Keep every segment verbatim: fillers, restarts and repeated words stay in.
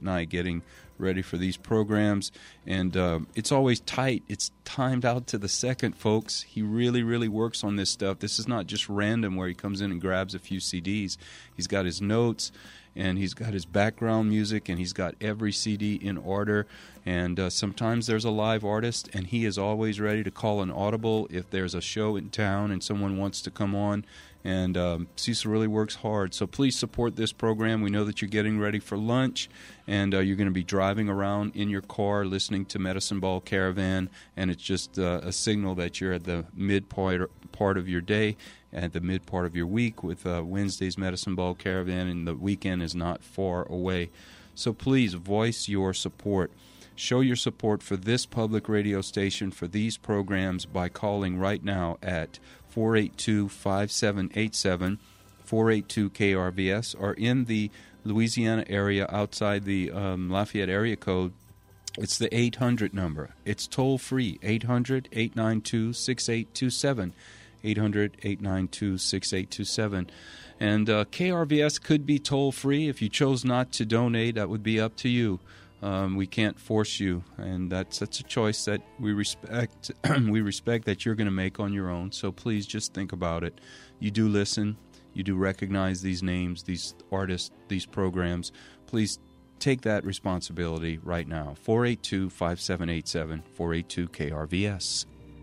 night getting ready for these programs, and uh, it's always tight. It's timed out to the second, folks. He really, really works on this stuff. This is not just random where he comes in and grabs a few C Ds. He's got his notes, and he's got his background music, and he's got every C D in order. And uh, sometimes there's a live artist, and he is always ready to call an audible if there's a show in town and someone wants to come on. And um, Cecil really works hard. So please support this program. We know that you're getting ready for lunch, and uh, you're going to be driving around in your car listening to Medicine Ball Caravan, and it's just uh, a signal that you're at the mid part, part of your day, at the mid part of your week with uh, Wednesday's Medicine Ball Caravan, and the weekend is not far away. So please voice your support. Show your support for this public radio station, for these programs, by calling right now at four eight two, five seven eight seven, four eight two K R V S, or in the Louisiana area outside the um, Lafayette area code, it's the eight hundred number. It's toll-free, eight hundred, eight nine two, six eight two seven, eight hundred, eight nine two, six eight two seven. And uh, K R V S could be toll-free. If you chose not to donate, that would be up to you. Um, we can't force you, and that's that's a choice that we respect. We respect that you're going to make on your own. So please just think about it. You do listen, you do recognize these names, these artists, these programs. Please take that responsibility right now. four eight two, five seven eight seven, four eight two K R V S.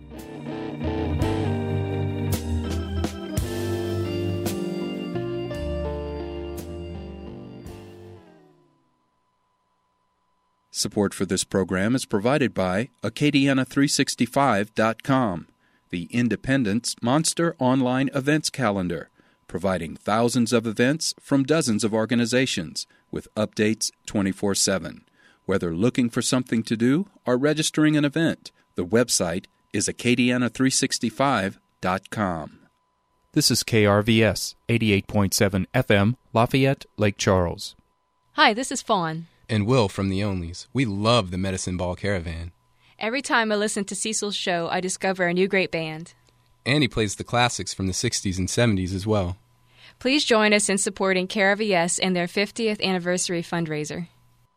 Support for this program is provided by Acadiana three sixty-five dot com, the Independent's Monster Online Events Calendar, providing thousands of events from dozens of organizations with updates twenty-four seven. Whether looking for something to do or registering an event, the website is Acadiana three sixty-five dot com. This is K R V S, eighty-eight point seven F M, Lafayette, Lake Charles. Hi, this is Fawn. And Will from the Onlys. We love the Medicine Ball Caravan. Every time I listen to Cecil's show, I discover a new great band. And he plays the classics from the sixties and seventies as well. Please join us in supporting K R V S and their fiftieth anniversary fundraiser.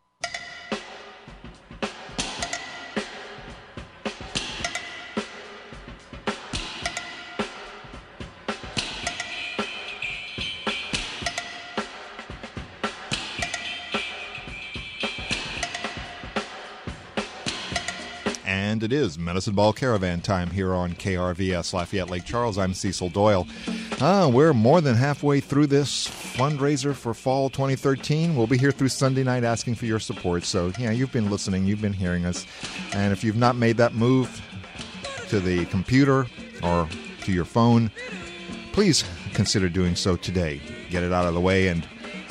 And it is Medicine Ball Caravan time here on K R V S Lafayette Lake Charles. I'm Cecil Doyle. Ah, we're more than halfway through this fundraiser for fall twenty thirteen. We'll be here through Sunday night asking for your support. So, yeah, you've been listening. You've been hearing us. And if you've not made that move to the computer or to your phone, please consider doing so today. Get it out of the way, and,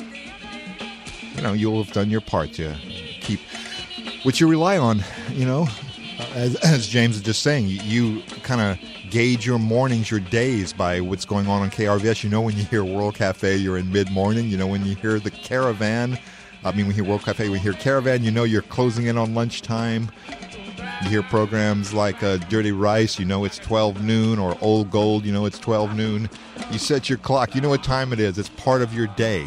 you know, you'll have done your part to keep what you rely on, you know. As, as James is just saying, you, you kind of gauge your mornings, your days by what's going on on K R V S. You know when you hear World Cafe, you're in mid-morning. You know when you hear the Caravan, I mean when you hear World Cafe, when you hear Caravan, you know you're closing in on lunchtime. You hear programs like uh, Dirty Rice, you know it's twelve noon, or Old Gold, you know it's twelve noon. You set your clock, you know what time it is. It's part of your day.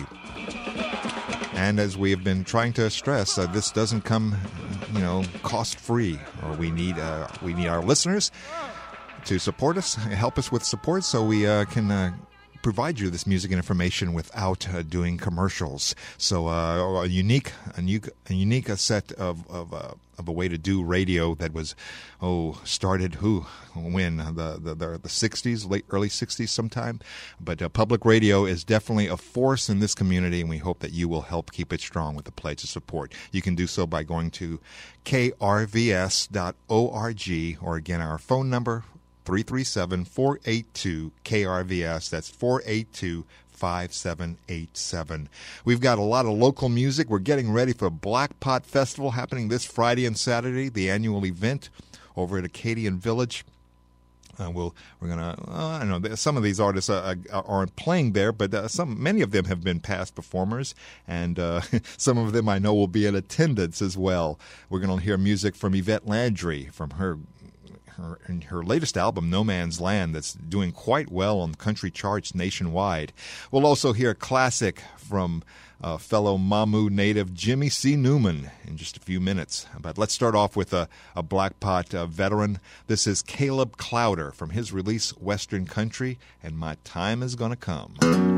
And as we have been trying to stress, uh, this doesn't come, you know, cost-free. Or we need uh, we need our listeners to support us, help us with support, so we uh, can uh, provide you this music and information without uh, doing commercials. So uh, a unique, a, new, a unique uh, set of of, uh, of a way to do radio that was, oh, started who, when the the the, the sixties, late early sixties, sometime. But uh, public radio is definitely a force in this community, and we hope that you will help keep it strong with a pledge of support. You can do so by going to K R V S dot org, or again our phone number, three three seven, four eight two, K R V S. That's four eight two, five seven eight seven. We've got a lot of local music. We're getting ready for Black Pot Festival happening this Friday and Saturday, the annual event over at Acadian Village. Uh, we'll, we're gonna. Uh, I don't know. Some of these artists uh, aren't playing there, but uh, some, many of them have been past performers, and uh, some of them I know will be in attendance as well. We're going to hear music from Yvette Landry from her. Her, in her latest album, No Man's Land, that's doing quite well on country charts nationwide. We'll also hear a classic from uh, fellow Mamu native Jimmy C. Newman in just a few minutes. But let's start off with a, a Black Pot uh, veteran. This is Caleb Clowder from his release Western Country and My Time Is Gonna Come.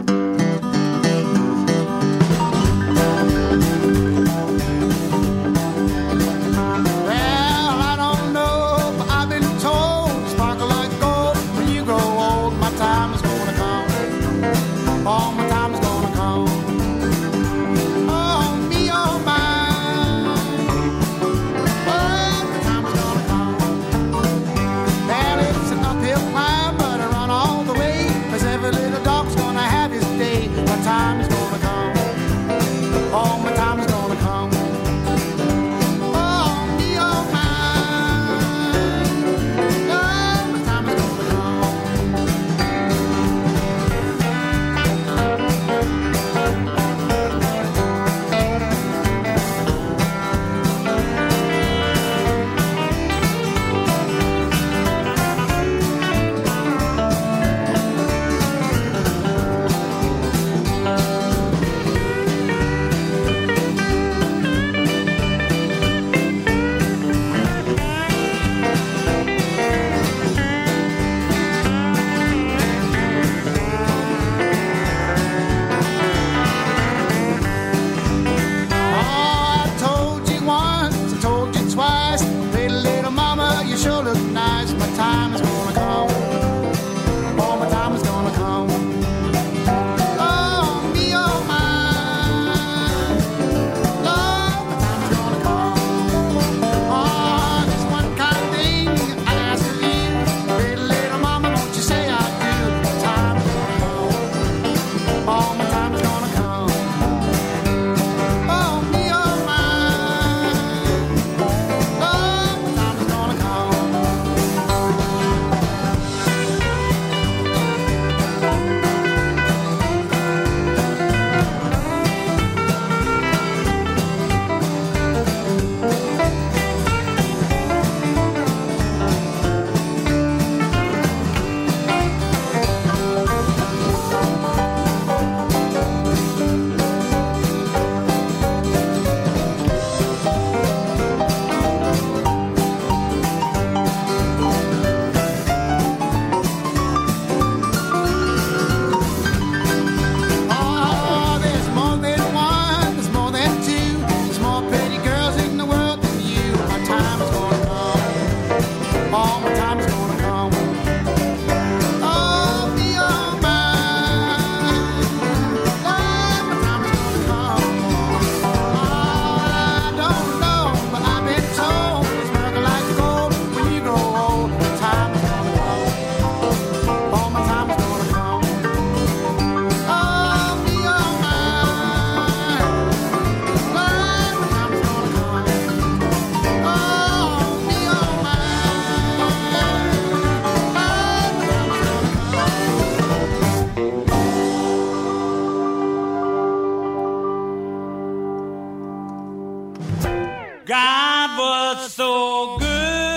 God was so good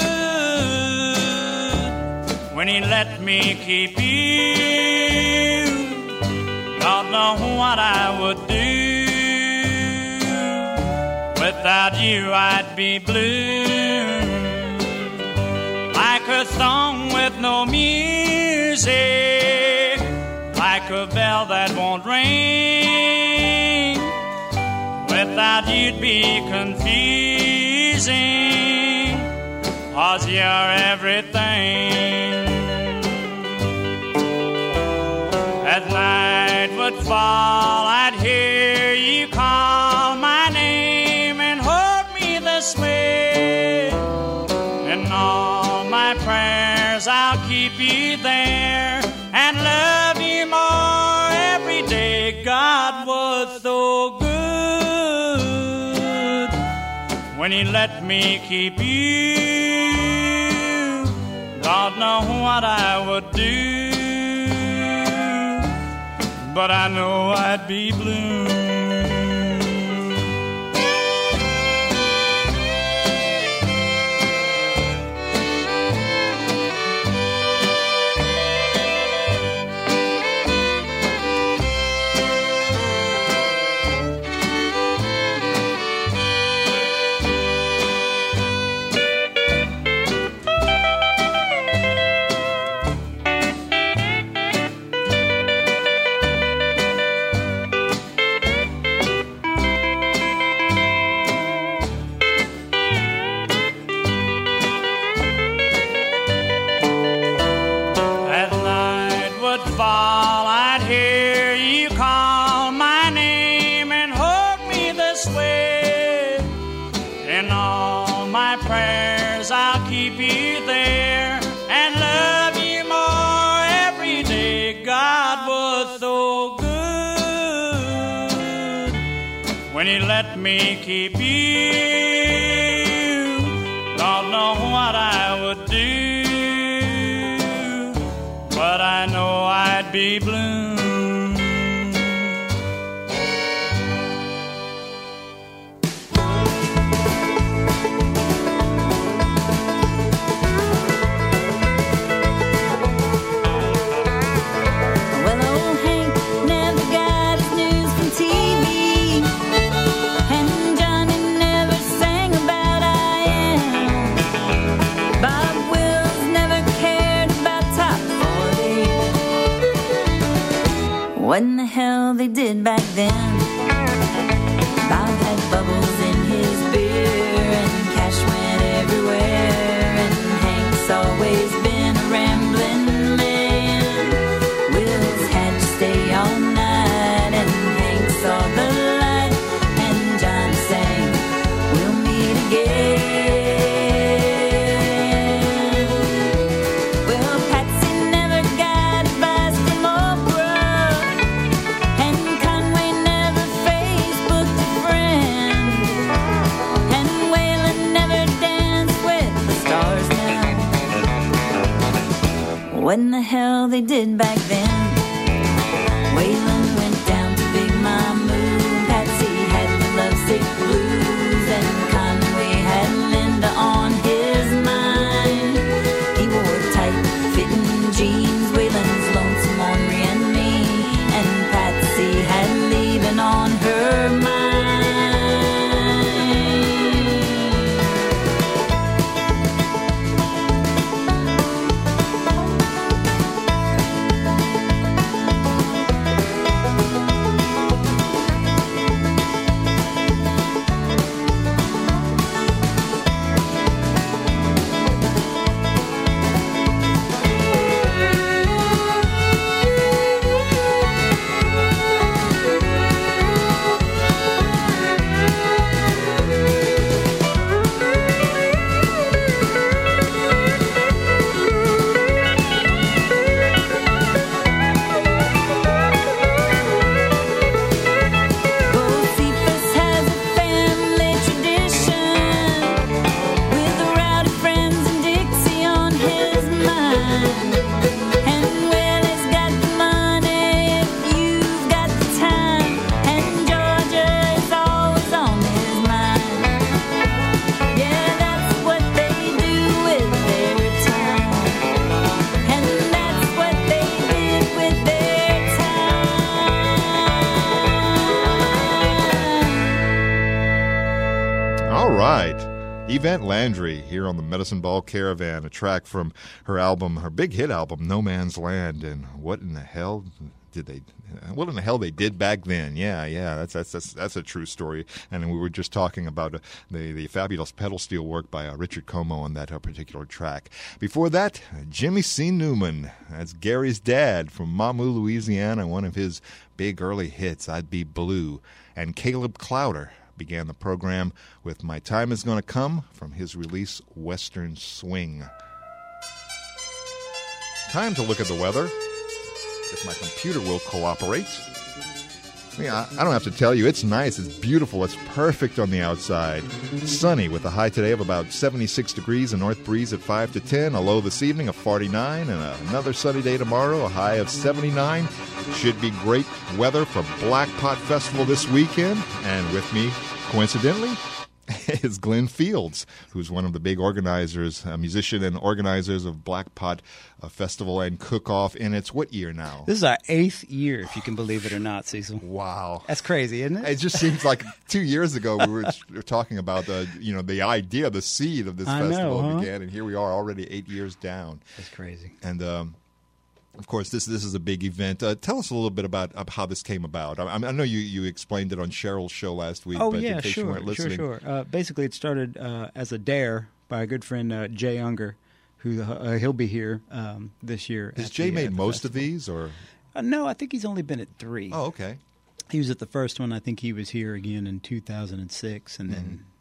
when He let me keep you. Don't know what I would do. Without you I'd be blue, like a song with no music, like a bell that won't ring. Without you'd be confusing, 'cause you're everything. As night would fall, I'd hear you call my name and hold me this way. In all my prayers I'll keep you there and love you more every day. God was so good when He let me keep you. Don't know what I would do, but I know I'd be blue. In all my prayers I'll keep you there and love you more every day. God was so good when He let me keep you. Don't know what I would do, but I know I'd be blue. What in the hell they did back then? Bob had bubbles in his beer and cash went everywhere, and Hank's always been a rambling man. Wills had to stay all night and Hank saw the light, and John sang, "We'll meet again." Well, Patsy never got advice from Oprah, and Conway never Facebooked a friend, and Waylon never danced with the stars now. What in the hell they did back then? Waylon went down to Big Mamu, Patsy had the lovesick blues, and Conway had Linda on his mind. He wore tight-fitting jeans, Waylon's lonesome, ornery, and mean, and Patsy had leaving on her mind. Josephus has a family tradition with the rowdy friends and Dixie on his mind. And Willie's got the money if you've got the time, and Georgia is always on his mind. Yeah, that's what they do with their time, and that's what they did with their time. All right. Yvette Landry here on the Medicine Ball Caravan, a track from her album, her big hit album, No Man's Land. And what in the hell did they, what in the hell they did back then? Yeah, yeah, that's that's that's, that's a true story. And we were just talking about uh, the, the fabulous pedal steel work by uh, Richard Como on that uh, particular track. Before that, Jimmy C. Newman. That's Gary's dad from Mamou, Louisiana, one of his big early hits, I'd Be Blue. And Caleb Clowder began the program with My Time Is Gonna Come from his release Western Swing. Time to look at the weather, if my computer will cooperate. Yeah, I don't have to tell you, it's nice, it's beautiful, it's perfect on the outside. Sunny with a high today of about seventy-six degrees, a north breeze at five to ten, a low this evening of forty-nine, and another sunny day tomorrow, a high of seventy-nine. Should be great weather for Black Pot Festival this weekend. And with me, coincidentally, is Glenn Fields, who's one of the big organizers, a musician and organizers of Black Pot uh, Festival and Cook-Off. And it's what year now? This is our eighth year, if you can believe it or not, Cecil. Wow. That's crazy, isn't it? It just seems like two years ago we were, we were talking about the, you know, the idea, the seed of this I festival know, huh? began, and here we are already eight years down. That's crazy. And um, of course, this this is a big event. Uh, tell us a little bit about uh, how this came about. I, I know you, you explained it on Cheryl's show last week, Oh, but yeah, in case sure, you weren't listening. sure, sure. Uh, basically, it started uh, as a dare by a good friend, uh, Jay Unger, who uh, he'll be here um, this year. Has at Jay the, made uh, the most festival. of these, or? Uh, no, I think he's only been at three. Oh, okay. He was at the first one. I think he was here again in two thousand six, and then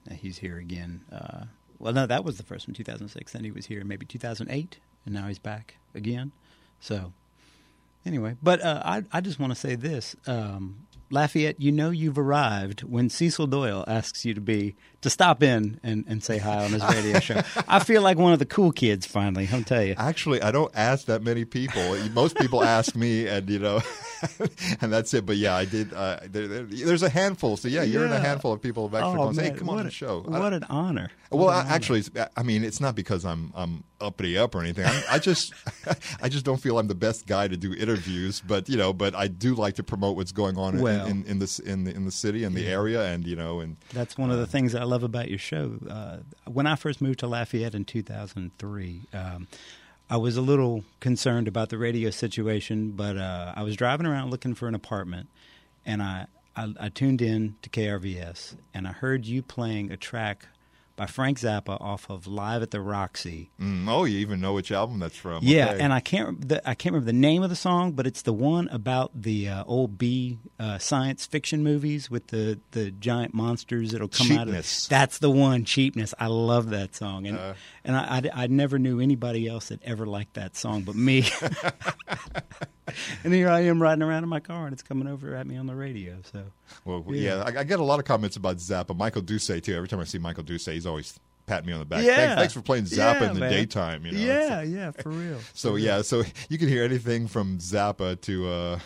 Uh, he's here again. Uh, well, no, that was the first one, two thousand six. Then he was here maybe two thousand eight, and now he's back again. So, anyway, but uh, I I just want to say this. Um, Lafayette, you know you've arrived when Cecil Doyle asks you to be to stop in and, and say hi on his radio show. I feel like one of the cool kids finally. I'll tell you. Actually, I don't ask that many people. Most people ask me, and you know, and that's it. But yeah, I did. Uh, there, there, there's a handful. So yeah, you're in a Yeah. handful of people who've actually Oh, gone, "Hey, man, come on what the a- show." What an honor. Well, What an I, honor. actually, it's- I mean, it's not because I'm I'm uppity up or anything. I'm, I just I just don't feel I'm the best guy to do interviews. But you know, but I do like to promote what's going on in- Well. in, in this in the in the city and the area, and you know, and That's one of the things that I love about your show. Uh, when I first moved to Lafayette in two thousand three, um, I was a little concerned about the radio situation, but uh, I was driving around looking for an apartment, and I, I, I tuned in to K R V S, and I heard you playing a track by Frank Zappa off of Live at the Roxy. mm, oh, you even know which album that's from? Yeah, Okay. and I can't the, I can't remember the name of the song, but it's the one about the uh, old B uh, science fiction movies with the, the giant monsters that'll come out of Cheapness. That's the one, Cheapness. I love that song, and Uh. and I, I, I never knew anybody else that ever liked that song but me. And here I am riding around in my car, and it's coming over at me on the radio. So Well, Yeah. yeah, I, I get a lot of comments about Zappa. Michael Duce too. Every time I see Michael Duce, he's always patting me on the back. Yeah. Thanks, thanks for playing Zappa Yeah, in the man. daytime. You know. yeah, yeah, for real. So For real. yeah, so you can hear anything from Zappa to uh,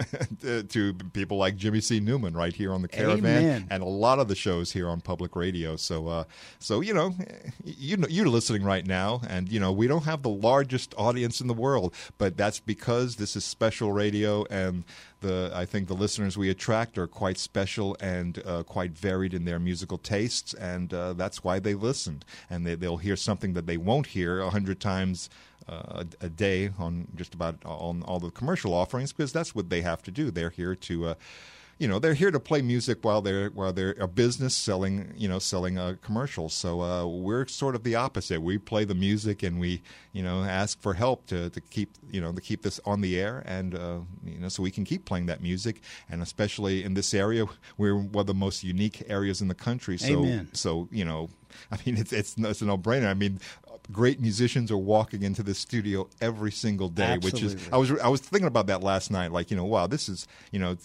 to- to people like Jimmy C. Newman right here on the Caravan, Amen. and a lot of the shows here on public radio. So uh, so you know, you know, you're listening right now, and you know we don't have the largest audience in the world, but that's because this is special radio, and the I think the listeners we attract are quite special and uh, quite varied in their musical tastes, and uh, that's why they listen, and they, they'll hear something that they won't hear a hundred times uh, a, a day on just about on all the commercial offerings, because that's what they have to do. They're here to. Uh, You know, they're here to play music while they're while they're a business selling, you know, selling uh, commercials. So uh, we're sort of the opposite. We play the music and we, you know, ask for help to, to keep, you know, to keep this on the air, and uh, you know, so we can keep playing that music. And especially in this area, we're one of the most unique areas in the country. So, Amen. so you know, I mean, it's it's it's a no-brainer. I mean. Great musicians are walking into this studio every single day, which is Absolutely. I was I was thinking about that last night. Like, you know, wow, this is, you know.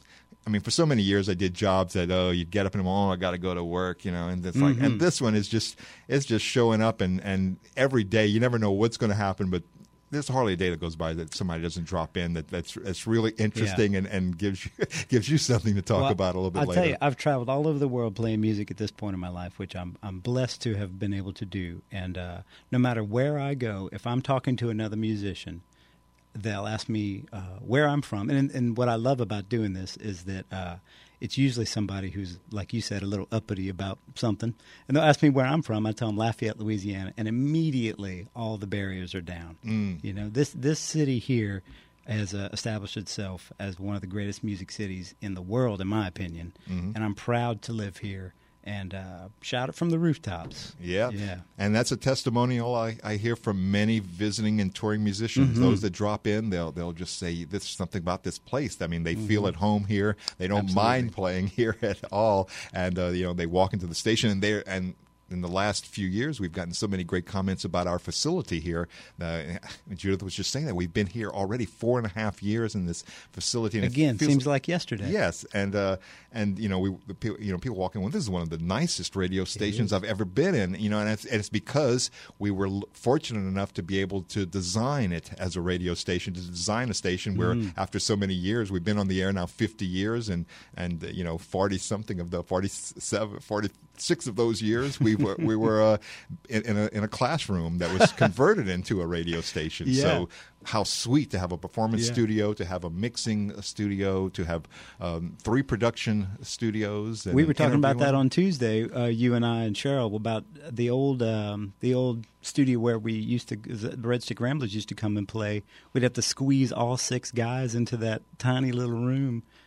I mean, for so many years, I did jobs that oh, you'd get up in the morning, oh, I got to go to work, you know, and it's like, Mm-hmm. and this one is just, it's just showing up, and and every day you never know what's going to happen, but there's hardly a day that goes by that somebody doesn't drop in that that's that's really interesting and, and gives you gives you something to talk Well, about a little bit I'll later. tell you, I've traveled all over the world playing music at this point in my life, which I'm I'm blessed to have been able to do. And uh, no matter where I go, if I'm talking to another musician, they'll ask me uh, where I'm from. And and what I love about doing this is that uh, it's usually somebody who's, like you said, a little uppity about something. And they'll ask me where I'm from. I tell them Lafayette, Louisiana, and immediately all the barriers are down. Mm. You know, this this city here has uh, established itself as one of the greatest music cities in the world, in my opinion. Mm-hmm. And I'm proud to live here. And uh, shout it from the rooftops. Yeah. Yeah. And that's a testimonial I, I hear from many visiting and touring musicians. Mm-hmm. Those that drop in, they'll they'll just say, this is something about this place. I mean, they feel at home here. They don't Mm-hmm. Absolutely. mind playing here at all. And, uh, you know, they walk into the station, and they're, and in the last few years, we've gotten so many great comments about our facility here. Uh, Judith was just saying that we've been here already four and a half years in this facility. And it Again, feels- seems like yesterday. Yes, and uh, and you know we the people you know people walking. Well, this is one of the nicest radio stations I've ever been in. You know, and it's, and it's because we were l- fortunate enough to be able to design it as a radio station, to design a station where after so many years, we've been on the air now fifty years, and and uh, you know forty something of the forty-seven, forty-six of those years we were we were uh, in, in a in a classroom that was converted into a radio station. Yeah. So how sweet to have a performance Yeah. studio, to have a mixing studio, to have um, three production studios. And We an were talking about that interviewing. on Tuesday, uh, you and I and Cheryl, about the old um, the old studio where we used to, the Red Stick Ramblers used to come and play. We'd have to squeeze all six guys into that tiny little room,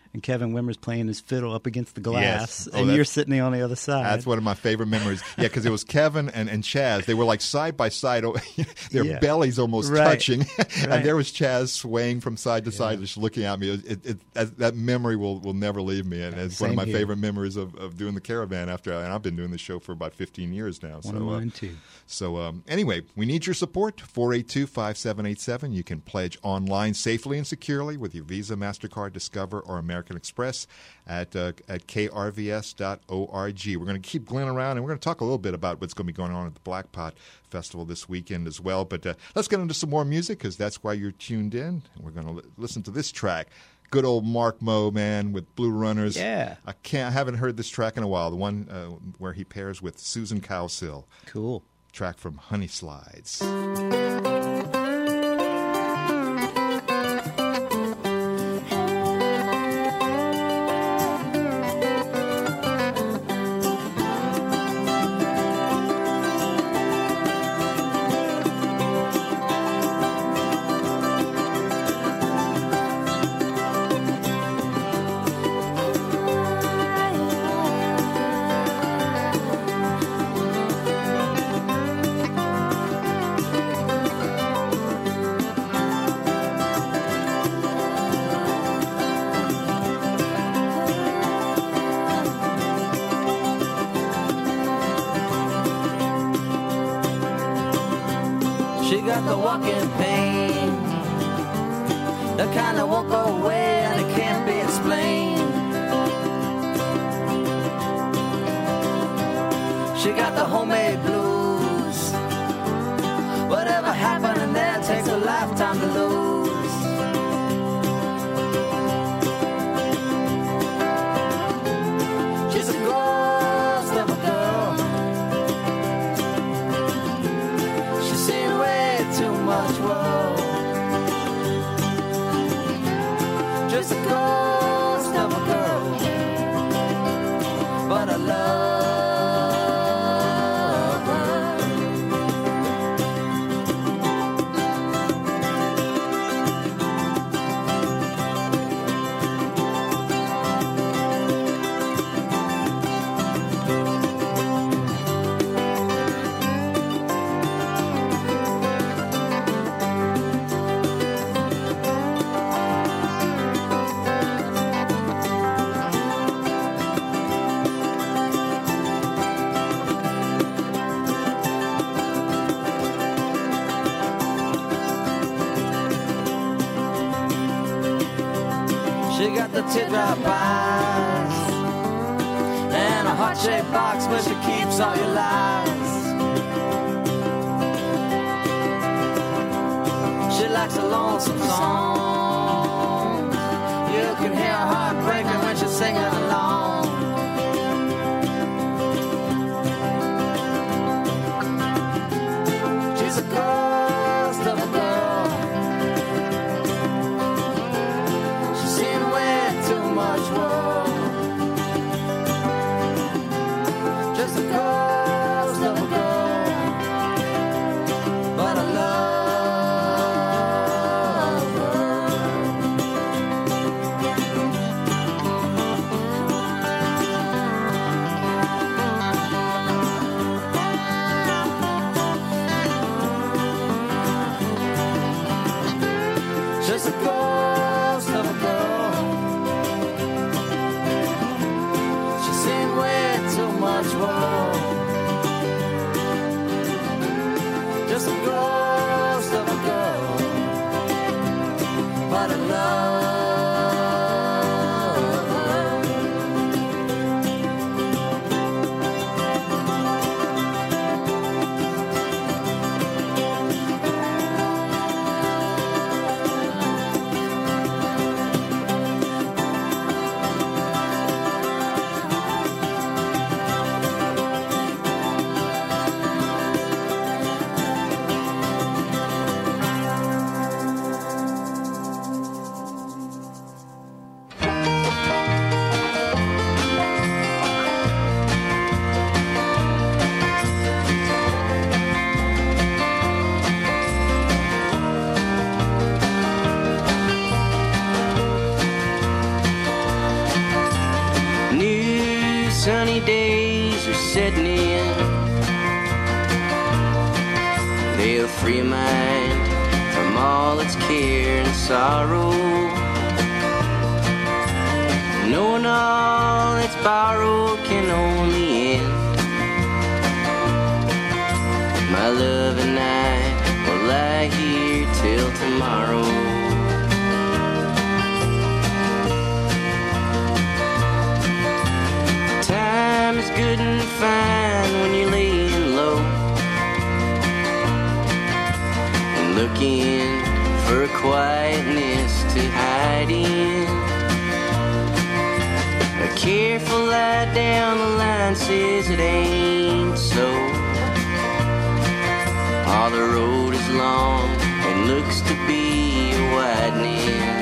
and Kevin Wimmer's playing his fiddle up against the glass, Yes. Oh, and that's- you're sitting on the other side. That's one of my favorite memories. Yeah, because it was Kevin and, and Chaz. They were like side by side, their Yeah. bellies almost Right. touching, Right. and there was Chaz swaying from side to side, just looking at me. It, it, it, that, that memory will, will never leave me, and it's one of Same my here. favorite memories of, of doing the Caravan. After, and I've been doing this show for about fifteen years now. One so, of uh, mine, too. So um, anyway, we need your support, four eight two, five seven eight seven. You can pledge online safely and securely with your Visa, MasterCard, Discover, or American Express at uh, at k r v s dot org. We're going to keep Glenn around, and we're going to talk a little bit about what's going to be going on at the Black Pot Festival this weekend as well. But uh, let's get into some more music, because that's why you're tuned in. And we're going to li- listen to this track. Good old Mark Moe, man, with Blue Runners. Yeah. I can't. I haven't heard this track in a while. The one uh, where he pairs with Susan Cowsill. Cool. Track from Honey Slides. She got the walking pain, the kind that won't go away and it can't be explained. She got the homemade blues. Whatever happened in there takes a lifetime to lose. She's a ghost of a girl. She's seen way too much world. Just a ghost of a girl, but I love her. She got the teardrop eyes and a heart-shaped box where she keeps all your lies. She likes a lonesome song. You can hear her heart breaking when she's singing along. She's a ghost of a girl. She's seen way too much world. Just a ghost of a girl, but I love her. setting in. They'll free a mind from all its care and sorrow, knowing all that's borrowed can only end. My love and I will lie here till tomorrow. Time is good and fine when you're laying low and looking for a quietness to hide in. A careful lie down the line says it ain't so. All the road is long and looks to be a widening.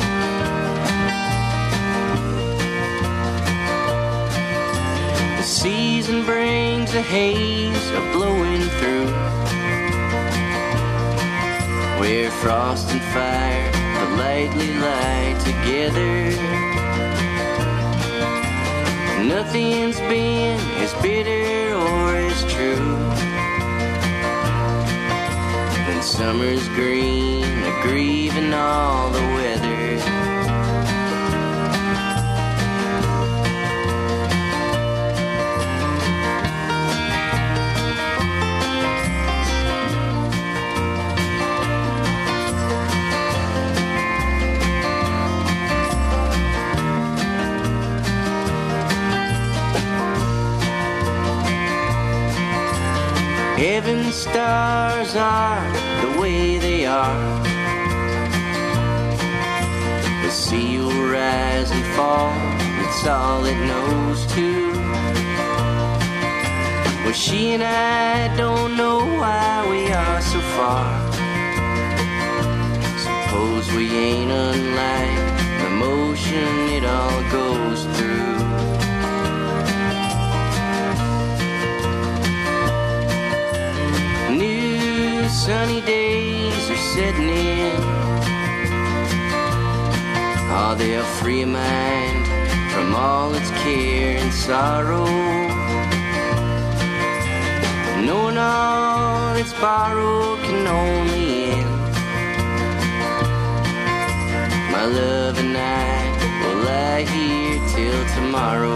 The season brings a haze a blowing through, where frost and fire politely lie together. Nothing's been as bitter or as true. And summer's green, a grieving all the weather. Heaven's stars are the way they are. The sea will rise and fall, it's all it knows to. Well, she and I don't know why we are so far. Suppose we ain't unlike the motion it all goes through. Sunny days are setting in. Oh, they'll free a mind from all its care and sorrow, knowing all that's borrowed can only end. My love and I will lie here till tomorrow.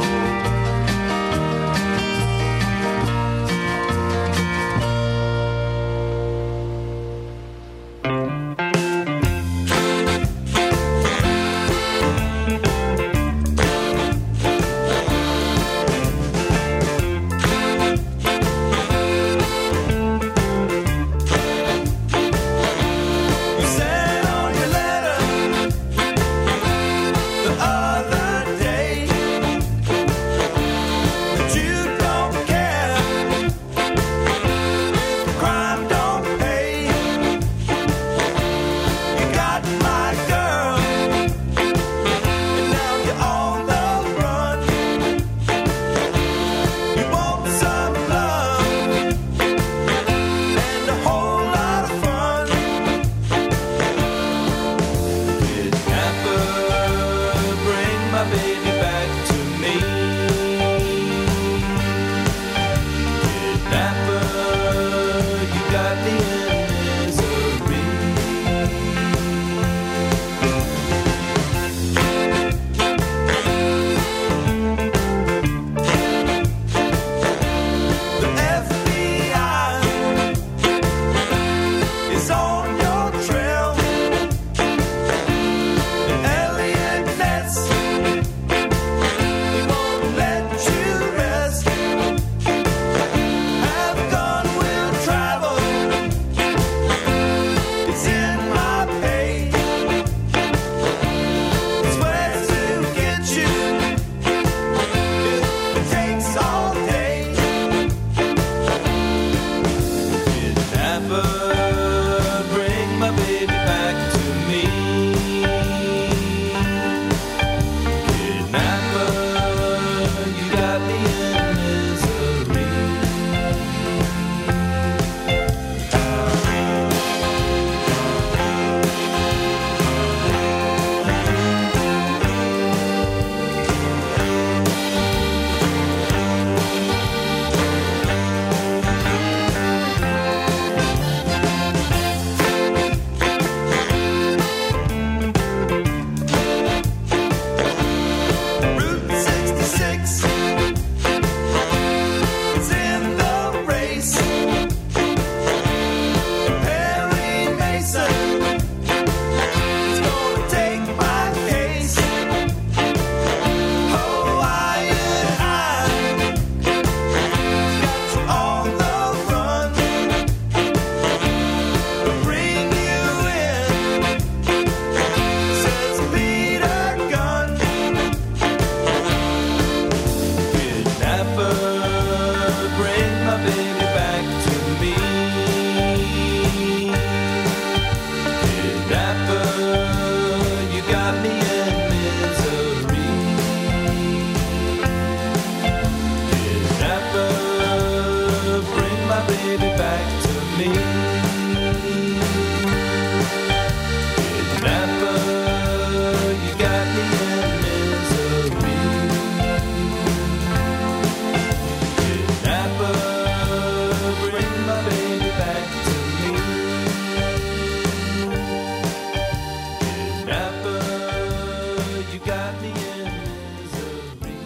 my baby back to me. Kidnapper, you got me in misery. Kidnapper, bring my baby back to me. Kidnapper, you got me in misery.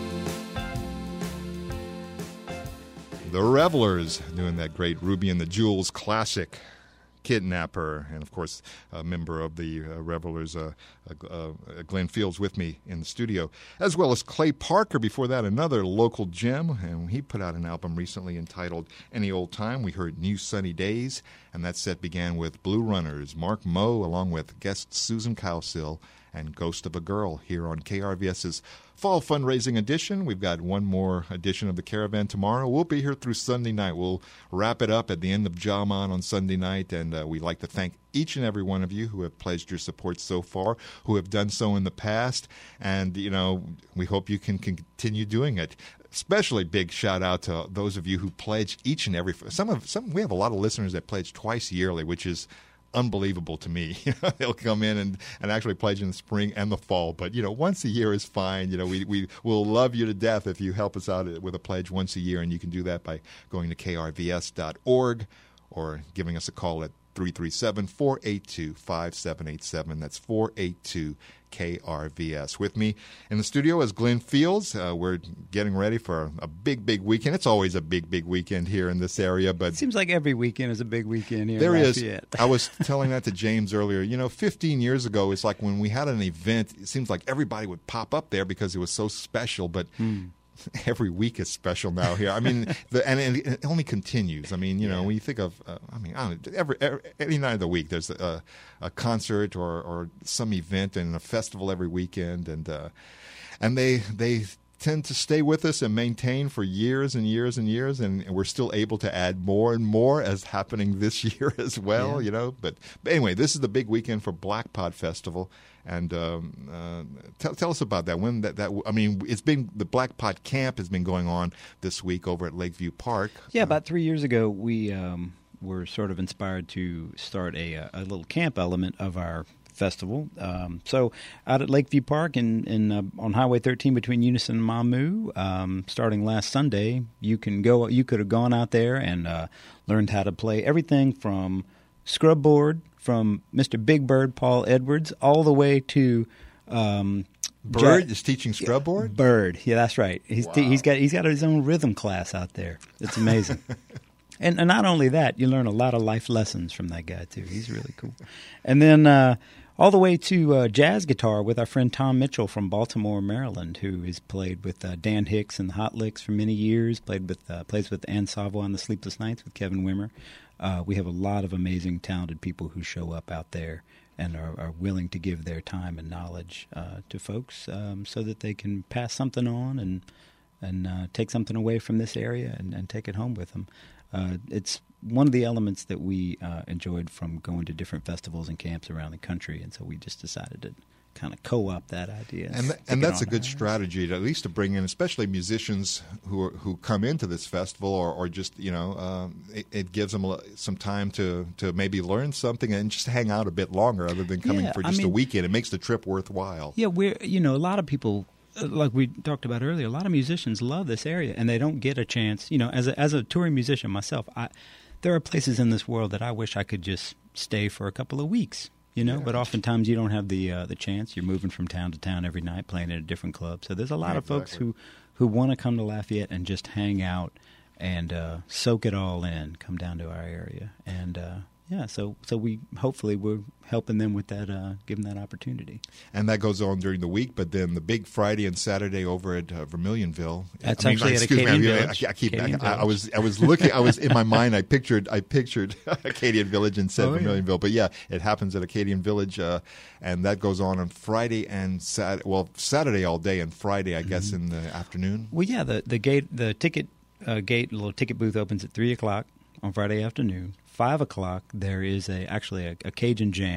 The Revelers doing that great Ruby and the Jewels classic, Kidnapper. And, of course, a member of the uh, Revelers, uh, uh, uh, Glenn Fields, with me in the studio, as well as Clay Parker. Before that, another local gem, and he put out an album recently entitled Any Old Time. We heard New Sunny Days, and that set began with Blue Runners, Mark Moe, along with guest Susan Cowsill, and Ghost of a Girl here on K R V S's Fall Fundraising Edition. We've got one more edition of the Caravan tomorrow. We'll be here through Sunday night. We'll wrap it up at the end of Jaman on Sunday night, and uh, we'd like to thank each and every one of you who have pledged your support so far, who have done so in the past, and, you know, we hope you can continue doing it. Especially big shout out to those of you who pledge each and every. Some of some we have a lot of listeners that pledge twice yearly, which is unbelievable to me. They'll come in and, and actually pledge in the spring and the fall. But, you know, once a year is fine. You know, we, we will love you to death if you help us out with a pledge once a year. And you can do that by going to K R V S dot org or giving us a call at three three seven, four eight two, five seven eight seven. That's four eight two K R V S. With me in the studio is Glenn Fields. Uh, we're getting ready for a big, big weekend. It's always a big, big weekend here in this area, but It seems like every weekend is a big weekend here there in is. Lafayette. I was telling that to James earlier. You know, fifteen years ago, it's like when we had an event, it seems like everybody would pop up there because it was so special, but Hmm. every week is special now here. I mean, the, and it, it only continues. I mean, you know, when you think of, uh, I mean, I don't know, every, every any night of the week there's a, a concert or, or some event and a festival every weekend, and uh, and they they tend to stay with us and maintain for years and years and years, and we're still able to add more and more as happening this year as well. Yeah. You know, but, but anyway, this is the big weekend for Black Pod Festival. And um, uh, tell tell us about that. When that, that I mean, it's been the Black Pot Camp has been going on this week over at Lakeview Park. Yeah, about three years ago, we um, were sort of inspired to start a, a little camp element of our festival. Um, so out at Lakeview Park in, in uh, on Highway thirteen between Unison and Mamu, um, starting last Sunday, you can go. You could have gone out there and uh, learned how to play everything from scrub board, from Mister Big Bird Paul Edwards, all the way to um, Bird Ja- is teaching scrub board. Bird, yeah, that's right. He's Wow. he's got he's got his own rhythm class out there. It's amazing. and and not only that, you learn a lot of life lessons from that guy too. He's really cool. And then uh, all the way to uh, jazz guitar with our friend Tom Mitchell from Baltimore, Maryland, who has played with uh, Dan Hicks and the Hot Licks for many years. Played with uh, plays with Ann Savoy on the Sleepless Nights with Kevin Wimmer. Uh, we have a lot of amazing, talented people who show up out there and are, are willing to give their time and knowledge uh, to folks um, so that they can pass something on and and uh, take something away from this area and, and take it home with them. Uh, it's one of the elements that we uh, enjoyed from going to different festivals and camps around the country, and so we just decided to kind of co-opt that idea. And th- and that's a good strategy, to, at least to bring in, especially musicians who are, who come into this festival, or, or just you know, um, it, it gives them a, some time to, to maybe learn something and just hang out a bit longer, other than coming Yeah, for I just a mean- weekend. It makes the trip worthwhile. Yeah, we're you know a lot of people, uh, like we talked about earlier, a lot of musicians love this area, and they don't get a chance. You know, as a, as a touring musician myself, I there are places in this world that I wish I could just stay for a couple of weeks. You know, Yeah. but oftentimes you don't have the uh, the chance. You're moving from town to town every night, playing at a different club. So there's a lot Yeah, of folks exactly. who who want to come to Lafayette and just hang out and uh, soak it all in. Come down to our area, and uh, yeah, so so we hopefully we're helping them with that, uh, giving that opportunity. And that goes on during the week, but then the big Friday and Saturday over at uh, Vermilionville. That's I mean, actually at excuse me, Acadian I, Village. I, I keep. Acadian I, I Village. was. I was looking. I was in my mind. I pictured. I pictured Acadian Village and said Oh, yeah. Vermilionville. But yeah, it happens at Acadian Village, uh, and that goes on on Friday and Sat. Well, Saturday all day, and Friday, I guess, in the afternoon. Well, yeah, the the gate, the ticket uh, gate, little ticket booth opens at three o'clock on Friday afternoon. Five o'clock, there is a actually a, a Cajun jam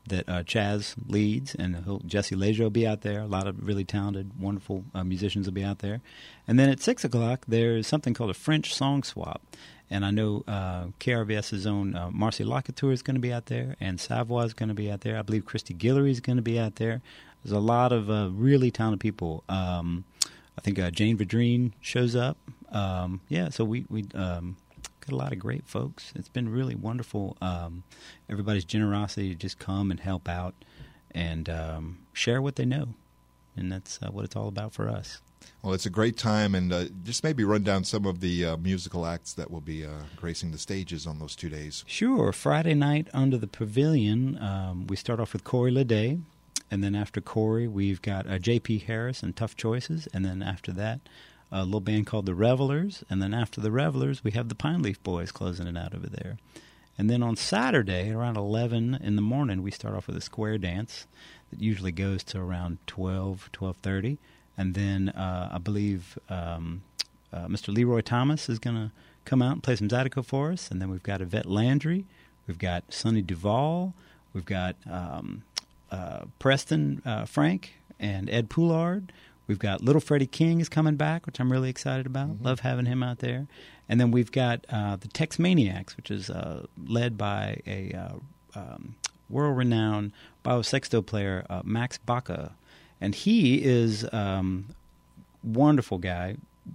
that uh, Chaz leads, and he'll, Jesse Lejo will be out there. A lot of really talented, wonderful uh, musicians will be out there. And then at six o'clock, there's something called a French song swap. And I know uh, K R V S's own uh, Marcy Locatour is going to be out there, and Savoie is going to be out there. I believe Christy Guillory is going to be out there. There's a lot of uh, really talented people. Um, I think uh, Jane Vadrine shows up. Um, yeah, so we we um, got a lot of great folks. It's been really wonderful. Um, everybody's generosity to just come and help out and um, share what they know, and that's uh, what it's all about for us. Well, it's a great time, and uh, just maybe run down some of the uh, musical acts that will be uh, gracing the stages on those two days. Sure. Friday night under the pavilion, um, we start off with Corey Leday, and then after Corey, we've got uh, J P Harris and Tough Choices, and then after that, a little band called the Revelers, and then after the Revelers, we have the Pine Leaf Boys closing it out over there. And then on Saturday, around eleven in the morning, we start off with a square dance that usually goes to around twelve, twelve thirty. And then uh, I believe um, uh, Mister Leroy Thomas is going to come out and play some Zydeco for us. And then we've got Yvette Landry. We've got Sonny Duvall. We've got um, uh, Preston uh, Frank and Ed Poulard. We've got Little Freddie King is coming back, which I'm really excited about. Mm-hmm. Love having him out there. And then we've got uh, the Tex Maniacs, which is uh, led by a uh, um, world-renowned biosexto player, uh, Max Baca. And he is a um, wonderful guy,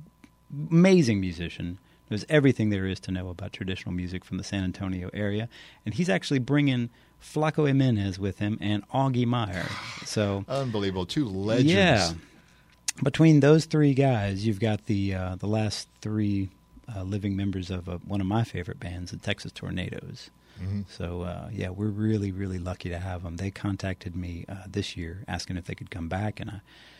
amazing musician, knows everything there is to know about traditional music from the San Antonio area. And he's actually bringing Flaco Jimenez with him and Augie Meyer. So unbelievable, two legends. Yeah. Between those three guys, you've got the uh, the last three uh, living members of uh, one of my favorite bands, the Texas Tornadoes. Mm-hmm. So, uh, yeah, we're really, really lucky to have them. They contacted me uh, this year asking if they could come back, and I,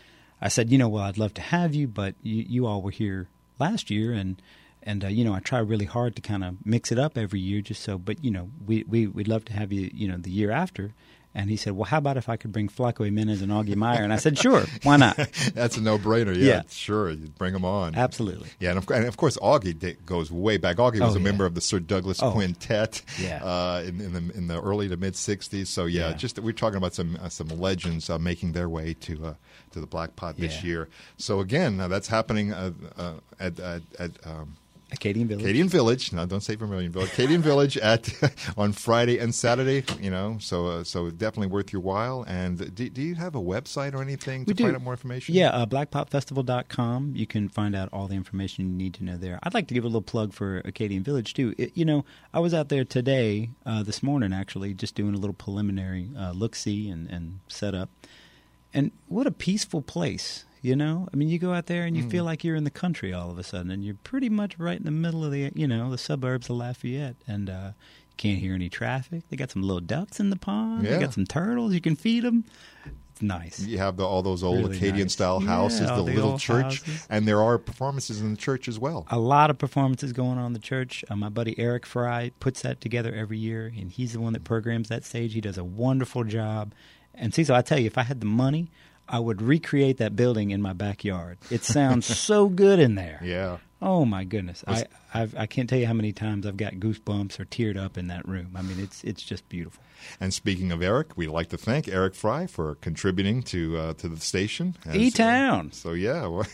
I said, you know, well, I'd love to have you, but you, you all were here last year, and, and uh, you know, I try really hard to kind of mix it up every year just so, but, you know, we, we, we'd love to have you, you know, the year after. And he said, well, how about if I could bring Flaco Jimenez and Augie Meyer? And I said, sure, why not? That's a no-brainer. Yeah, yeah. Sure. You bring them on. Absolutely. Yeah, and of, and of course, Augie d- goes way back. Augie was oh, a yeah. member of the Sir Douglas oh. Quintet yeah. uh, in, in, the, in the early to mid-sixties. So, yeah, yeah. just we're talking about some uh, some legends uh, making their way to uh, to the Black Pot this yeah. year. So, again, uh, that's happening uh, uh, at, at, at um, Acadian Village. Acadian Village. No, don't say Vermilionville. Acadian Village at on Friday and Saturday. You know, so uh, so definitely worth your while. And do, do you have a website or anything to we do. find out more information? Yeah, uh, black pop festival dot com. You can find out all the information you need to know there. I'd like to give a little plug for Acadian Village too. It, you know, I was out there today, uh, this morning actually, just doing a little preliminary uh, look see and and setup. And what a peaceful place. You know, I mean, you go out there and you mm. feel like you're in the country all of a sudden, and you're pretty much right in the middle of the, you know, the suburbs of Lafayette, and uh, you can't hear any traffic. They got some little ducks in the pond. Yeah. They got some turtles. You can feed them. It's nice. You have the, all those old Really Acadian-style nice. houses, Yeah, the all the little old church, houses. and there are performances in the church as well. A lot of performances going on in the church. Uh, my buddy Eric Fry puts that together every year, and he's the one that programs that stage. He does a wonderful job. And Cecil, I tell you, if I had the money, I would recreate that building in my backyard. It sounds so good in there. Yeah. Oh my goodness! I I've, I can't tell you how many times I've got goosebumps or teared up in that room. I mean, it's it's just beautiful. And speaking of Eric, we'd like to thank Eric Fry for contributing to uh, to the station. As, E-Town. Uh, so yeah, well,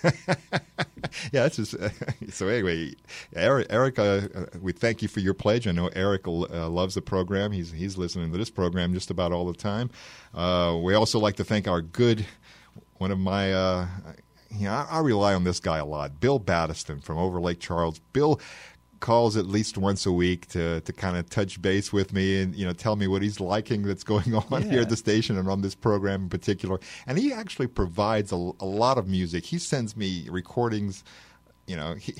yeah. That's just, uh, so anyway, Eric. Eric uh, we thank you for your pledge. I know Eric uh, loves the program. He's he's listening to this program just about all the time. Uh, we also like to thank our good. One of my, uh, you know, I, I rely on this guy a lot, Bill Battiston from over Lake Charles. Bill calls at least once a week to, to kind of touch base with me and, you know, tell me what he's liking that's going on yeah. here at the station and on this program in particular. And he actually provides a, a lot of music. He sends me recordings, you know, he,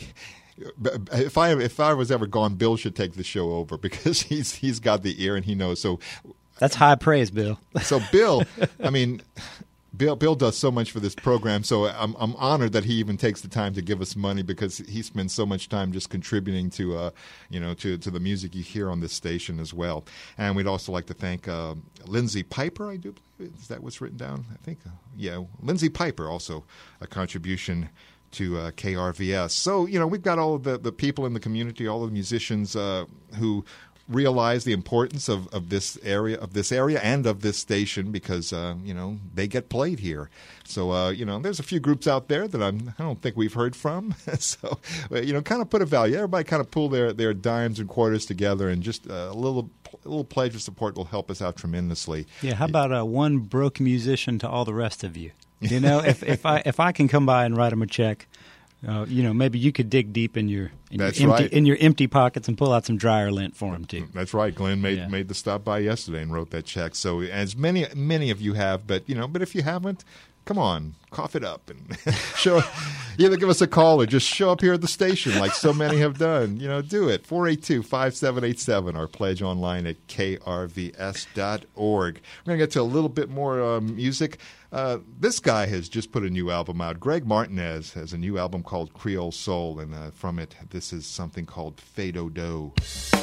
If I if I was ever gone, Bill should take the show over because he's he's got the ear and he knows. So that's high praise, Bill. So Bill, I mean. Bill Bill does so much for this program, so I'm I'm honored that he even takes the time to give us money because he spends so much time just contributing to uh you know to, to the music you hear on this station as well. And we'd also like to thank uh, Lindsay Piper. I do believe is that what's written down? I think uh, yeah, Lindsay Piper also a contribution to uh, K R V S. So you know we've got all of the the people in the community, all of the musicians uh, who realize the importance of, of this area of this area and of this station because uh, you know they get played here. So uh, you know there's a few groups out there that I'm I don't think we've heard from. So you know kind of put a value. Everybody kind of pull their, their dimes and quarters together, and just a little a little pledge of support will help us out tremendously. Yeah, how about uh, one broke musician to all the rest of you? You know, if if I if I can come by and write them a check. Uh, you know, maybe you could dig deep in your in your, empty, right. in your empty pockets and pull out some dryer lint for them too. That's right. Glenn made yeah. made the stop by yesterday and wrote that check. So as many many of you have, but you know, but if you haven't, come on, cough it up and show. Either give us a call or just show up here at the station, like so many have done. You know, do it. four eight two, five seven eight seven. Our pledge online at K R V S dot org. We're gonna get to a little bit more uh, music. Uh, this guy has just put a new album out. Greg Martinez has a new album called Creole Soul, and uh, from it, this is something called Fado Do.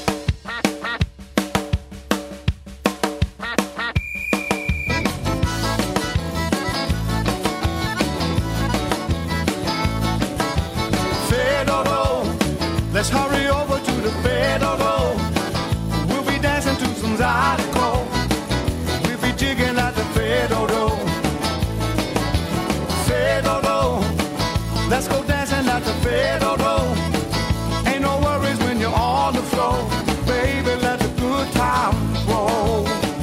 Fado Do, let's hurry over to the Fado Do. We'll be dancing to some Zydeco. We'll be jigging at the Fado Do. Let's go dancing at the Fado Do. Ain't no worries when you're on the floor. Baby, let the good time roll.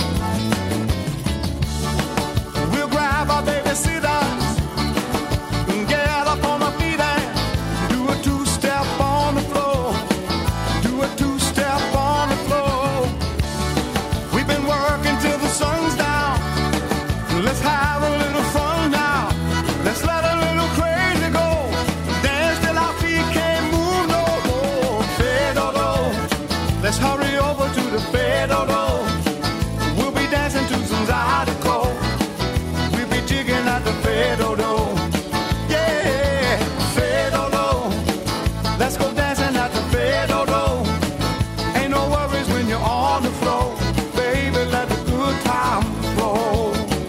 We'll grab our baby scissors and get up on our feet and do a two-step on the floor. Do a two-step on the floor. We've been working till the sun's down. Let's have a little fun now. Let's let a little crazy go. Let's hurry over to the Fado Do. We'll be dancing to some Zydeco. We'll be jigging at the Fado Do. Yeah, Fado Do. Let's go dancing at the Fado Do. Ain't no worries when you're on the floor. Baby, let the good time roll.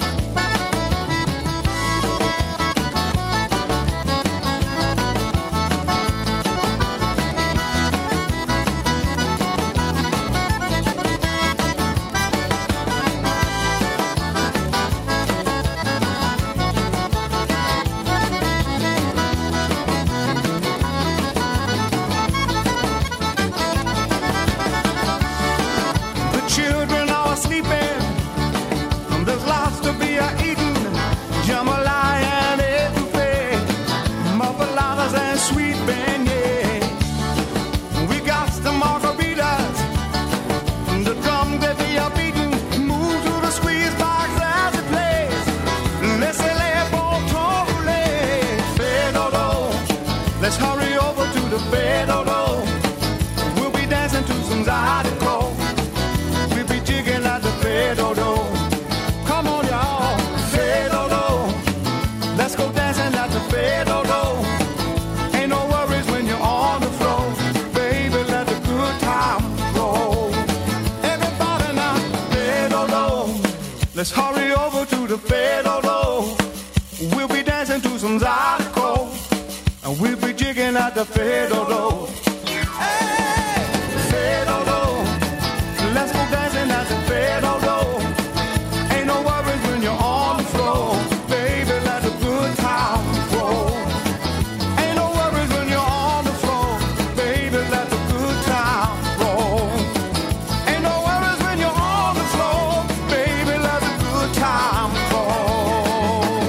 Let's hurry over to the Fado Do. We'll be dancing to some Zydeco. We'll be jigging at the Fado Do. Come on, y'all, Fado Do. Let's go dancing at the Fado Do. Ain't no worries when you're on the floor. Baby, let the good time roll. Everybody now, Fado Do. Let's hurry over to the Fado Do. We'll be dancing to some Zydeco. And we'll be jigging at the Fado Do. Hey, Fado Do. Let's go dancing at the Fado Do. Ain't no worries when you're on the floor. Baby, let the good time roll. Ain't no worries when you're on the floor. Baby, let the good time roll. Ain't no worries when you're on the floor. Baby, let the good time roll.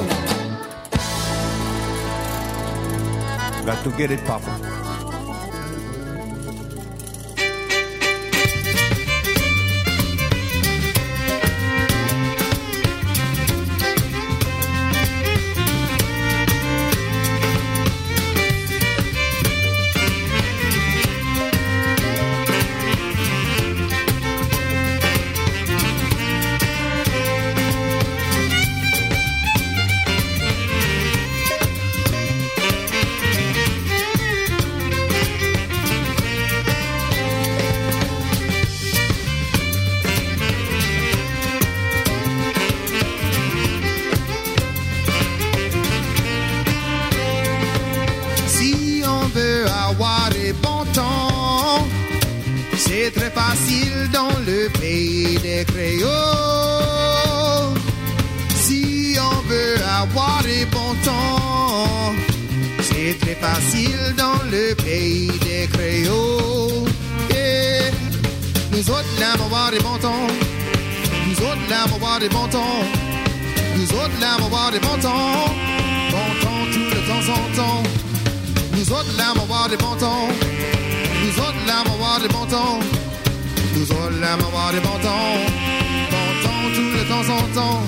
Got to get it, Papa. C'est très facile dans le pays des créoles. Si on veut avoir des bons temps, c'est très facile dans le pays des créoles. Yeah. Nous autres là, on va avoir des bons temps. Nous autres là, on va avoir des bons temps. Nous autres là, on va avoir des bons temps. Bon temps tout le temps en temps. Nous autres là, on va avoir des bons temps. Nous autres là, on va avoir des bons temps. Nous autres là, on va avoir des bons temps. Bon temps tout le temps en temps.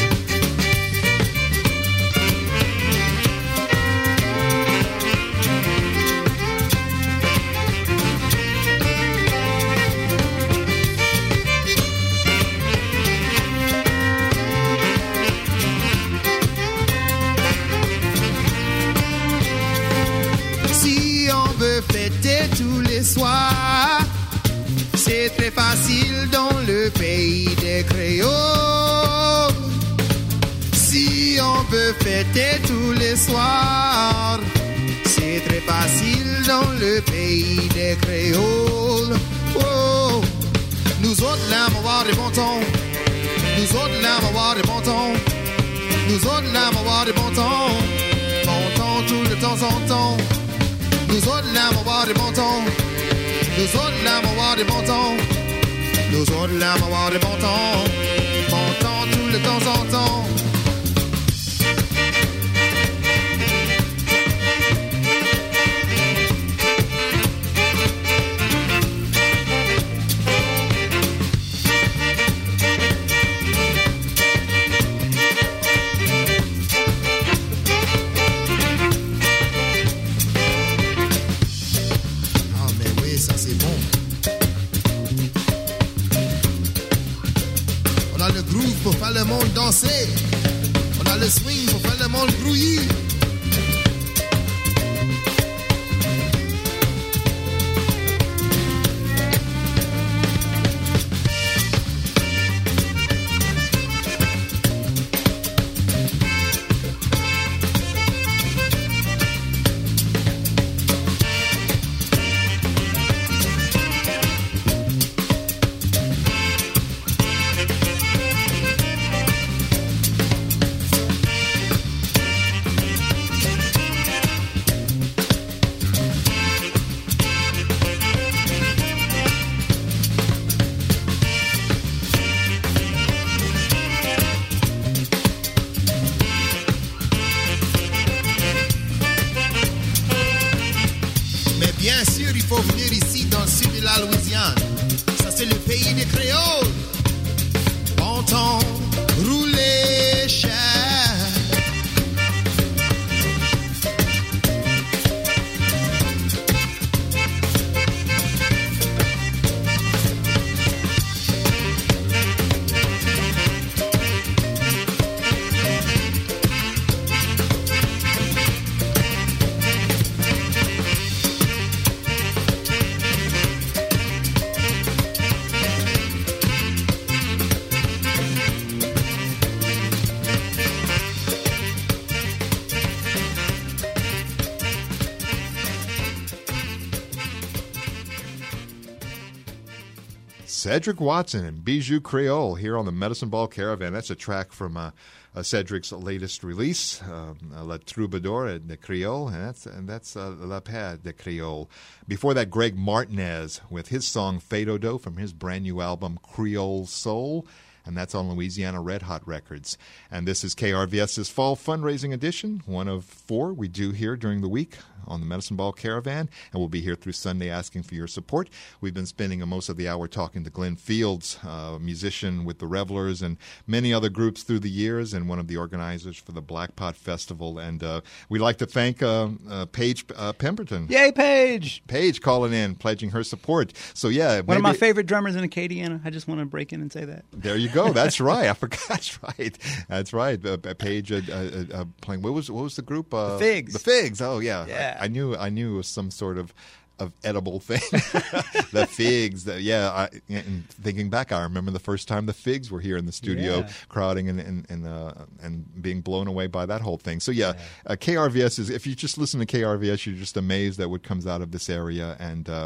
Fêter tous les soirs, c'est très facile dans le pays des créoles. Si on veut fêter tous les soirs, c'est très facile dans le pays des créoles. Oh. Nous autres là, on va avoir des bons temps. Nous autres là, on va avoir des bons temps. Nous autres là, on va avoir des bons temps. Bon temps tout le temps en temps. Nous autres là, on va avoir des bons temps. Nous autres là, on va avoir des bons temps. Nous autres là, on va avoir des bons temps. Bon temps tout le temps en temps. Pour faire le monde danser, on a le swing pour faire le monde grouillir. Cedric Watson and Bijou Creole here on the Medicine Ball Caravan. That's a track from uh, uh, Cedric's latest release, um, uh, La Troubadour de Creole, and that's, and that's uh, La Paix de Creole. Before that, Greg Martinez with his song Fado Do from his brand new album Creole Soul, and that's on Louisiana Red Hot Records. And this is KRVS's Fall Fundraising Edition, one of four we do here during the week on the Medicine Ball Caravan, and we'll be here through Sunday asking for your support. We've been spending most of the hour talking to Glenn Fields, a musician with the Revelers and many other groups through the years, and one of the organizers for the Black Pot Festival. And uh, we'd like to thank uh, uh, Paige uh, Pemberton. Yay, Paige! Paige calling in, pledging her support. So, yeah. One maybe, of my favorite drummers in Acadiana. I just want to break in and say that. There you go. That's right. I forgot. That's right. That's right. Uh, Paige uh, uh, uh, playing. What was what was the group? Uh, the Figs. The Figs. Oh, yeah. Yeah. I, I knew I knew it was some sort of, of edible thing. The Figs. The, yeah. I, and thinking back, I remember the first time the Figs were here in the studio, yeah. crowding and and and, uh, and being blown away by that whole thing. So yeah, yeah. Uh, K R V S is. If you just listen to K R V S, you're just amazed at what comes out of this area, and uh,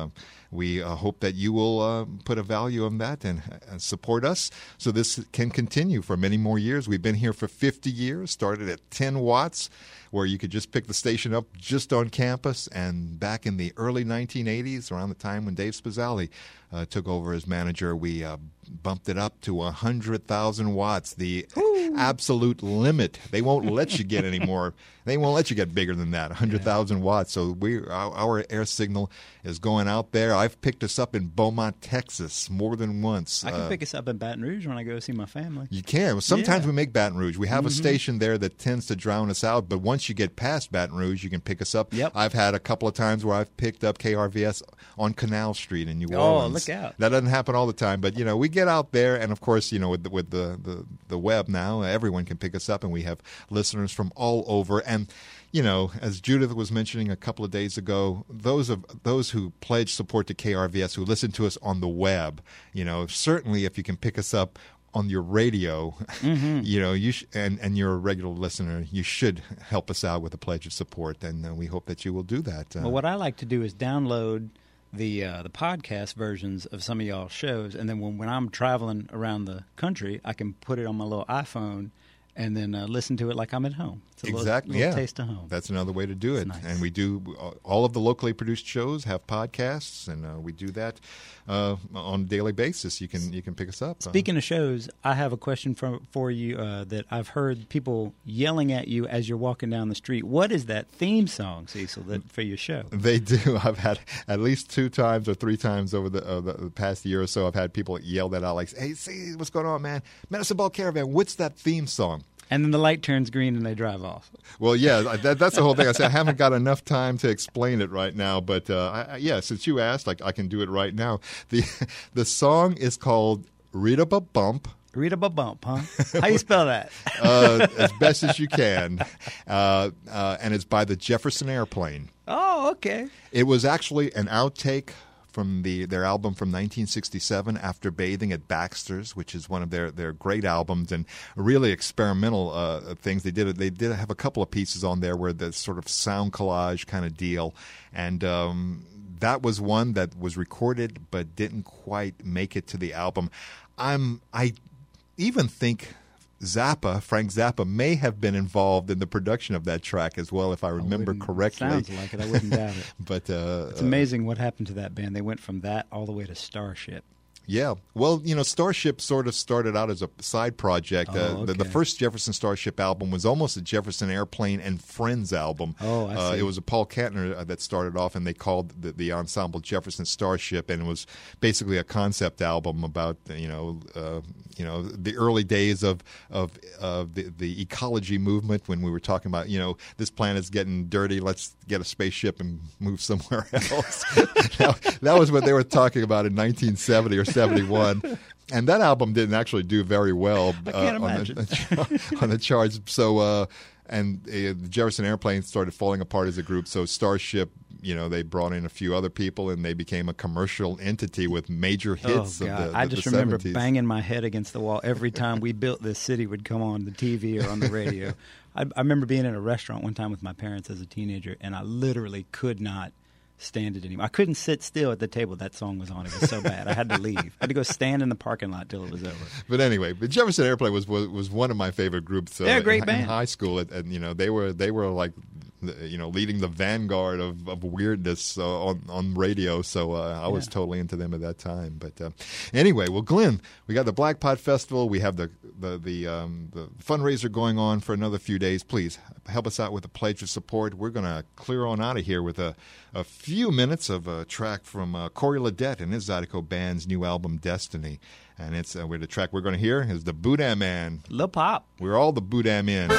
we uh, hope that you will uh, put a value on that and uh, support us so this can continue for many more years. We've been here for fifty years, started at ten watts, where you could just pick the station up just on campus. And back in the early nineteen eighties, around the time when Dave Spazzali uh, took over as manager, we uh, bumped it up to one hundred thousand watts, the Ooh. absolute limit. They won't let you get any more. They won't let you get bigger than that, one hundred thousand yeah. watts. So we, our, our air signal is going out there. I've picked us up in Beaumont, Texas, more than once. I can uh, pick us up in Baton Rouge when I go see my family. You can. Sometimes yeah. we make Baton Rouge. We have mm-hmm. a station there that tends to drown us out, but once you get past Baton Rouge, you can pick us up. Yep. I've had a couple of times where I've picked up K R V S on Canal Street in New oh, Orleans. look out. That doesn't happen all the time, but, you know, we get out there, and, of course, you know, with the, with the, the, the web now, everyone can pick us up, and we have listeners from all over. And, you know, as Judith was mentioning a couple of days ago, those of those who pledge support to K R V S, who listen to us on the web, you know, certainly if you can pick us up on your radio, mm-hmm. you know, you sh- and and you're a regular listener, you should help us out with a pledge of support, and uh, we hope that you will do that. Uh, well, what I like to do is download the uh, the podcast versions of some of y'all's shows, and then when when I'm traveling around the country, I can put it on my little iPhone and then uh, listen to it like I'm at home. It's a exactly, little, little yeah. taste of home. That's another way to do it. Nice. And we do uh, all of the locally produced shows have podcasts, and uh, we do that uh, on a daily basis. You can you can pick us up. Speaking uh, of shows, I have a question for for you uh, that I've heard people yelling at you as you're walking down the street. What is that theme song, Cecil, that, for your show? They do. I've had at least two times or three times over the, uh, the, the past year or so. I've had people yell that out, like, "Hey, see what's going on, man? Medicine Ball Caravan. What's that theme song?" And then the light turns green and they drive off. Well, yeah, that, that's the whole thing. I said I haven't got enough time to explain it right now, but uh, I, I, yeah, since you asked, like, I can do it right now. The the song is called "Read Up a Bump." Read Up a Bump, huh? How you spell that? uh, as best as you can, uh, uh, and it's by the Jefferson Airplane. Oh, okay. It was actually an outtake from the their album from nineteen sixty-seven, After Bathing at Baxter's, which is one of their, their great albums and really experimental uh, things. They did they did have a couple of pieces on there where the sort of sound collage kind of deal, and um, that was one that was recorded but didn't quite make it to the album. I'm I even think Zappa, Frank Zappa, may have been involved in the production of that track as well, if I remember I correctly. Sounds like it. I wouldn't doubt it. But uh, it's amazing what happened to that band. They went from that all the way to Starship. Yeah. Well, you know, Starship sort of started out as a side project. Oh, uh, okay. the, the first Jefferson Starship album was almost a Jefferson Airplane and Friends album. Oh, I see. Uh, it was a Paul Kantner uh, that started off, and they called the, the ensemble Jefferson Starship, and it was basically a concept album about, you know, uh, you know, the early days of of, of the, the ecology movement when we were talking about, you know, this planet's getting dirty, let's get a spaceship and move somewhere else. Now, that was what they were talking about in nineteen seventy or seventy-one. And that album didn't actually do very well I can't uh, on, imagine. the, on the charts. So, uh, and uh, the Jefferson Airplane started falling apart as a group. So Starship, you know, they brought in a few other people, and they became a commercial entity with major hits oh, of God. the, the I just the remember seventies. banging my head against the wall every time We Built This City would come on the T V or on the radio. I, I remember being in a restaurant one time with my parents as a teenager, and I literally could not stand it anymore. I couldn't sit still at the table that song was on. It was so bad. I had to leave. I had to go stand in the parking lot till it was over. But anyway, the Jefferson Airplane was was, was one of my favorite groups. Uh, They're a great in, band. in high school, and, and you know they were they were like, you know, leading the vanguard of, of weirdness uh, on on radio. So uh, I was Yeah. totally into them at that time. But uh, anyway, well, Glenn, we got the Black Pot Festival. We have the the the, um, the fundraiser going on for another few days. Please help us out with a pledge of support. We're going to clear on out of here with a a few minutes of a track from uh, Corey Ledette and his Zydeco Band's new album Destiny. And it's uh, where the track we're going to hear is the Boudin Man. Lil Pop. We're all the Boudin Men.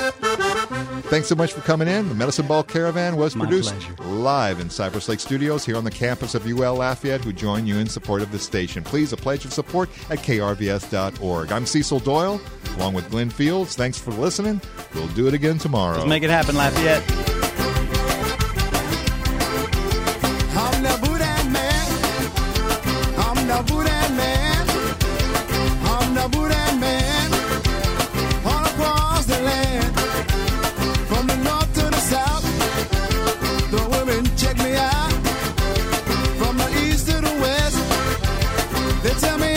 Thanks so much for coming in. The Medicine Ball Caravan was My produced pleasure. live in Cypress Lake Studios here on the campus of U L Lafayette, who join you in support of the station. Please, a pledge of support at K R V S dot org. I'm Cecil Doyle, along with Glenn Fields. Thanks for listening. We'll do it again tomorrow. Let's make it happen, Lafayette. I'm the Boudin man. I'm the Boudin man. I'm the Boudin man. All across the land, from the north to the south, the women check me out. From the east to the west. They tell me